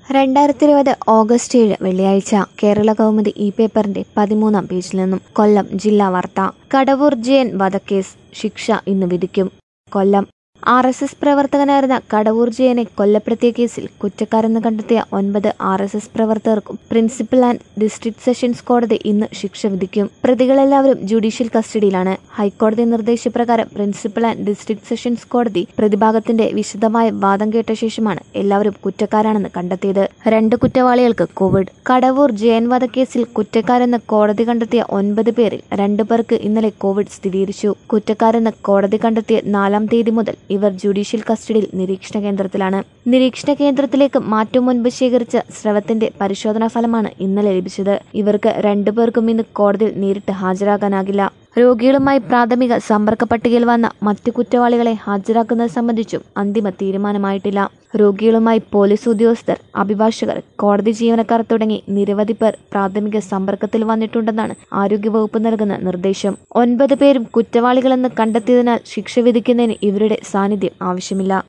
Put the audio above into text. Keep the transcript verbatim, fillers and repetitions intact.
രണ്ടായിരത്തി ഇരുപത് ഓഗസ്റ്റ് ഏഴ് വെള്ളിയാഴ്ച കേരള കൗമുദി ഈ പേപ്പറിന്റെ പതിമൂന്നാം പേജിൽ നിന്നും കൊല്ലം ജില്ലാ വാർത്ത. കടവൂർ ജയൻ വധക്കേസ് ശിക്ഷ ഇന്ന് വിധിക്കും. കൊല്ലം. ആർ എസ് എസ് പ്രവർത്തകനായിരുന്ന കടവൂർ ജയനെ കൊലപ്പെടുത്തിയ കേസിൽ കുറ്റക്കാരെന്ന് കണ്ടെത്തിയ ഒൻപത് ആർ എസ് എസ് പ്രവർത്തകർക്കും പ്രിൻസിപ്പൽ ആൻഡ് ഡിസ്ട്രിക്ട് സെഷൻസ് കോടതി ഇന്ന് ശിക്ഷ വിധിക്കും. പ്രതികളെല്ലാവരും ജുഡീഷ്യൽ കസ്റ്റഡിയിലാണ്. ഹൈക്കോടതി നിർദ്ദേശപ്രകാരം പ്രിൻസിപ്പൽ ആൻഡ് ഡിസ്ട്രിക്ട് സെഷൻസ് കോടതി പ്രതിഭാഗത്തിന്റെ വിശദമായ വാദം കേട്ട ശേഷമാണ് എല്ലാവരും കുറ്റക്കാരാണെന്ന് കണ്ടെത്തിയത്. രണ്ട് കുറ്റവാളികൾക്ക് കോവിഡ്. കടവൂർ ജയൻ വധക്കേസിൽ കുറ്റക്കാരെന്ന് കോടതി കണ്ടെത്തിയ ഒൻപത് പേരിൽ രണ്ടു പേർക്ക് ഇന്നലെ കോവിഡ് സ്ഥിരീകരിച്ചു. കുറ്റക്കാരെന്ന് കോടതി കണ്ടെത്തിയ നാലാം തീയതി മുതൽ ഇവർ ജുഡീഷ്യൽ കസ്റ്റഡിയിൽ നിരീക്ഷണ കേന്ദ്രത്തിലാണ്. നിരീക്ഷണ കേന്ദ്രത്തിലേക്ക് മാറ്റും മുൻപ് ശേഖരിച്ച സ്രവത്തിന്റെ പരിശോധനാ ഫലമാണ് ഇന്നലെ ലഭിച്ചത്. ഇവർക്ക് രണ്ടുപേർക്കും ഇന്ന് കോടതിയിൽ നേരിട്ട് ഹാജരാകാനാകില്ല. രോഗികളുമായി പ്രാഥമിക സമ്പർക്ക പട്ടികയിൽ വന്ന മറ്റു കുറ്റവാളികളെ ഹാജരാക്കുന്നത് സംബന്ധിച്ചും അന്തിമ തീരുമാനമായിട്ടില്ല. രോഗികളുമായി പോലീസ് ഉദ്യോഗസ്ഥർ, അഭിഭാഷകർ, കോടതി ജീവനക്കാർ തുടങ്ങി നിരവധി പേർ പ്രാഥമിക സമ്പർക്കത്തിൽ വന്നിട്ടുണ്ടെന്നാണ് ആരോഗ്യവകുപ്പ് നൽകുന്ന നിർദ്ദേശം. ഒൻപത് പേരും കുറ്റവാളികളെന്ന് കണ്ടെത്തിയതിനാൽ ശിക്ഷ വിധിക്കുന്നതിന് ഇവരുടെ സാന്നിധ്യം ആവശ്യമില്ല.